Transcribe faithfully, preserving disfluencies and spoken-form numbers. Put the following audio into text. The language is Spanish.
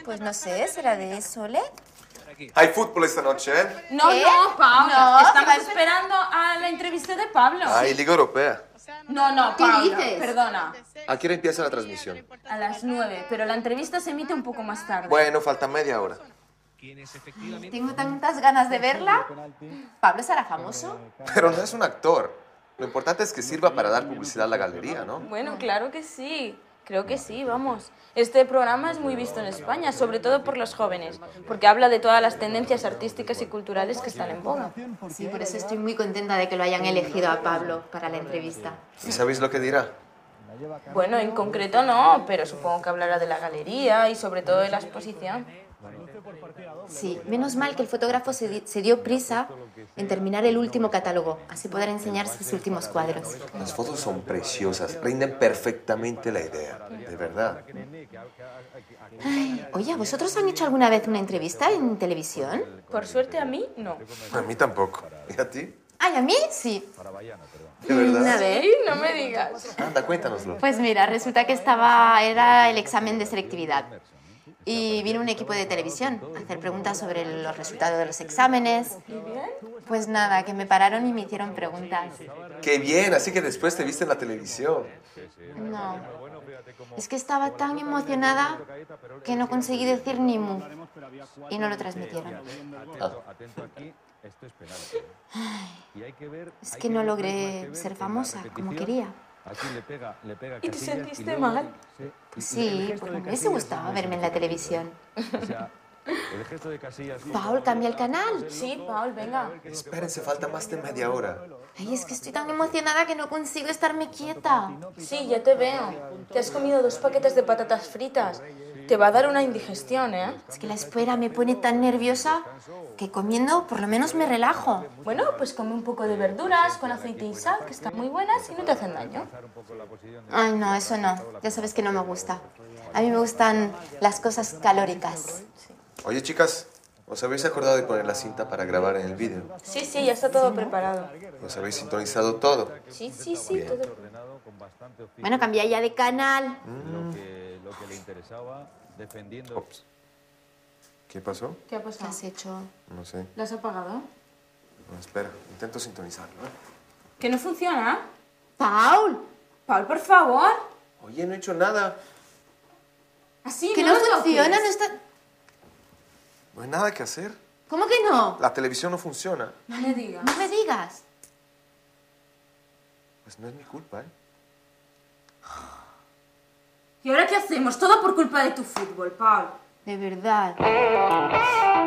Pues no sé, ¿será de Sole? Hay fútbol esta noche, ¿eh? No, ¿Qué? no, Paula. No, Estamos que va- esperando a la entrevista de Pablo. Hay Liga Europea. No, no, ¿Qué Paula, dices? perdona. ¿A qué hora empieza la transmisión? A las nueve, pero la entrevista se emite un poco más tarde. Bueno, falta media hora. Tengo tantas ganas de verla. ¿Pablo será famoso? Pero no es un actor. Lo importante es que sirva para dar publicidad a la galería, ¿no? Bueno, claro que sí. Creo que sí, vamos. Este programa es muy visto en España, sobre todo por los jóvenes, porque habla de todas las tendencias artísticas y culturales que están en boga. Sí, por eso estoy muy contenta de que lo hayan elegido a Pablo para la entrevista. ¿Y sabéis lo que dirá? Bueno, en concreto no, pero supongo que hablará de la galería y sobre todo de la exposición. Sí, menos mal que el fotógrafo se, di- se dio prisa en terminar el último catálogo, así poder enseñar sus últimos cuadros. Las fotos son preciosas, rinden perfectamente la idea, de verdad. Ay, oye, ¿vosotros han hecho alguna vez una entrevista en televisión? Por suerte a mí, no. A mí tampoco. ¿Y a ti? Ay, a mí sí. ¿De verdad? A ver. Sí, no me digas. Anda, cuéntanoslo. Pues mira, resulta que estaba, era el examen de selectividad. Y vino un equipo de televisión a hacer preguntas sobre los resultados de los exámenes. ¿Y bien? Pues nada, que me pararon y me hicieron preguntas. ¡Qué bien! Así que después te viste en la televisión. No, es que estaba tan emocionada que no conseguí decir ni mu. Y no lo transmitieron. Ah. Es que no logré ser famosa como quería. ¿Y te sentiste mal? Pues sí, porque me hubiese gustado verme en la televisión. Paul, cambia el canal. Sí, Paul, venga. Espérense, falta más de media hora. Ay, es que estoy tan emocionada que no consigo estarme quieta. Sí, ya te veo. Te has comido dos paquetes de patatas fritas. Te va a dar una indigestión, ¿eh? Es que la espera me pone tan nerviosa que comiendo por lo menos me relajo. Bueno, pues come un poco de verduras con aceite y sal, que están muy buenas y no te hacen daño. Ay, no, eso no. Ya sabes que no me gusta. A mí me gustan las cosas calóricas. Oye, chicas, ¿os habéis acordado de poner la cinta para grabar en el vídeo? Sí, sí, ya está todo preparado. ¿Os habéis sintonizado todo? Sí, sí, sí, todo. Bueno, cambia ya de canal. Ops. ¿Qué pasó? ¿Qué ha ¿Qué pasado? has hecho? No sé. ¿Lo has apagado? No, espera, intento sintonizarlo. ¿eh? ¿Que no funciona? ¡Paul! Paul, por favor. Oye, no he hecho nada. Así Que no no lo funciona, toques. no está... No hay nada que hacer. ¿Cómo que no? La televisión no funciona. No me digas. No me digas. Pues no es mi culpa, ¿eh? ¿Y ahora qué hacemos? Todo por culpa de tu fútbol, Paul. De verdad.